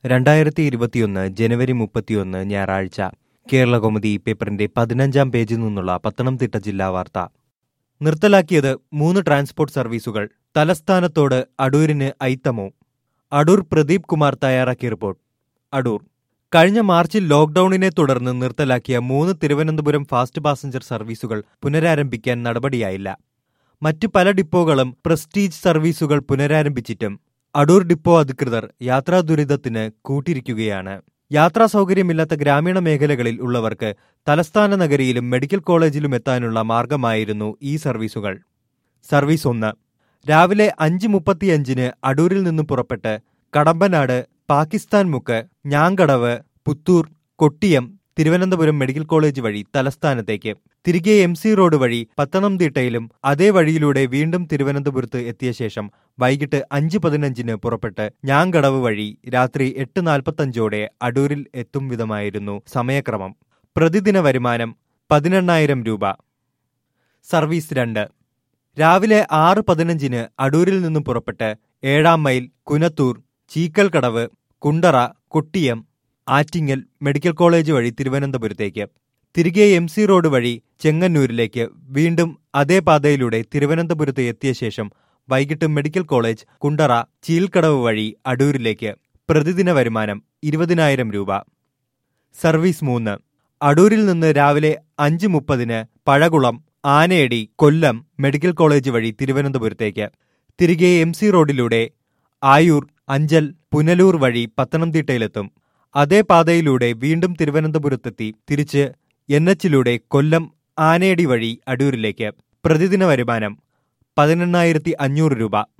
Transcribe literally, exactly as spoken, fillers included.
രണ്ടായിരത്തി ഇരുപത്തിയൊന്ന് ജനുവരി മുപ്പത്തിയൊന്ന് ഞായറാഴ്ച കേരളകൗമുദി പേപ്പറിന്റെ പതിനഞ്ചാം പേജിൽ നിന്നുള്ള പത്തനംതിട്ട ജില്ലാ വാർത്ത. നിർത്തലാക്കിയത് മൂന്ന് ട്രാൻസ്പോർട്ട് സർവീസുകൾ. തലസ്ഥാനത്തോട് അടൂരിന് ഐത്തമോ? അടൂർ പ്രദീപ് കുമാർ തയ്യാറാക്കിയ റിപ്പോർട്ട്. അടൂർ. കഴിഞ്ഞ മാർച്ചിൽ ലോക്ഡൌണിനെ തുടർന്ന് നിർത്തലാക്കിയ മൂന്ന് തിരുവനന്തപുരം ഫാസ്റ്റ് പാസഞ്ചർ സർവീസുകൾ പുനരാരംഭിക്കാൻ നടപടിയായില്ല. മറ്റു പല ഡിപ്പോകളും പ്രസ്റ്റീജ് സർവീസുകൾ പുനരാരംഭിച്ചിട്ടും അടൂർ ഡിപ്പോ അധികൃതർ യാത്രാ ദുരിതത്തിന് കൂട്ടിരിക്കുകയാണ്. യാത്രാ സൗകര്യമില്ലാത്ത ഗ്രാമീണ മേഖലകളിൽ ഉള്ളവർക്ക് തലസ്ഥാന നഗരിയിലും മെഡിക്കൽ കോളേജിലും എത്താനുള്ള മാർഗമായിരുന്നു ഈ സർവീസുകൾ. സർവീസ് ഒന്ന് രാവിലെ അഞ്ച് മുപ്പത്തിയഞ്ചിന് അടൂരിൽ നിന്ന് പുറപ്പെട്ട് കടമ്പനാട്, പാകിസ്ഥാൻ മുക്ക്, ഞാങ്കടവ്, പുത്തൂർ, കൊട്ടിയം, തിരുവനന്തപുരം മെഡിക്കൽ കോളേജ് വഴി തലസ്ഥാനത്തേക്ക്, തിരികെ എം സി റോഡ് വഴി പത്തനംതിട്ടയിലും അതേ വഴിയിലൂടെ വീണ്ടും തിരുവനന്തപുരത്ത് എത്തിയ ശേഷം വൈകിട്ട് അഞ്ച് പതിനഞ്ചിന് പുറപ്പെട്ട് ഞാങ്കടവ് വഴി രാത്രി എട്ട് നാൽപ്പത്തഞ്ചോടെ അടൂരിൽ എത്തും വിധമായിരുന്നു സമയക്രമം. പ്രതിദിന വരുമാനം പതിനെണ്ണായിരം രൂപ. സർവീസ് രണ്ട് രാവിലെ ആറ് പതിനഞ്ചിന് അടൂരിൽ നിന്നും പുറപ്പെട്ട് ഏഴാം mile, Kunathur, Cheekkalkadavu, Kundara, Kottiyam, Attingal medical college വഴി തിരുവനന്തപുരത്തേക്ക്, തിരികെ എം സി റോഡ് വഴി ചെങ്ങന്നൂരിലേക്ക്, വീണ്ടും അതേ പാതയിലൂടെ തിരുവനന്തപുരത്ത് എത്തിയ ശേഷം വൈകിട്ട് മെഡിക്കൽ കോളേജ്, കുണ്ടറ, ചീൽക്കടവ് വഴി അടൂരിലേക്ക്. പ്രതിദിന വരുമാനം ഇരുപതിനായിരം രൂപ. സർവീസ് മൂന്ന് അടൂരിൽ നിന്ന് രാവിലെ അഞ്ച് മുപ്പതിന് പഴകുളം, ആനയടി, കൊല്ലം മെഡിക്കൽ കോളേജ് വഴി തിരുവനന്തപുരത്തേക്ക്, തിരികെ എം സി റോഡിലൂടെ ആയൂർ, അഞ്ചൽ, പുനലൂർ വഴി പത്തനംതിട്ടയിലെത്തും. അതേ പാതയിലൂടെ വീണ്ടും തിരുവനന്തപുരത്തെത്തി തിരിച്ച് എൻ എച്ചിലൂടെ കൊല്ലം, ആനയടി വഴി അടൂരിലേക്ക്. പ്രതിദിന വരുമാനം പതിനെണ്ണായിരത്തി അഞ്ഞൂറ് രൂപ.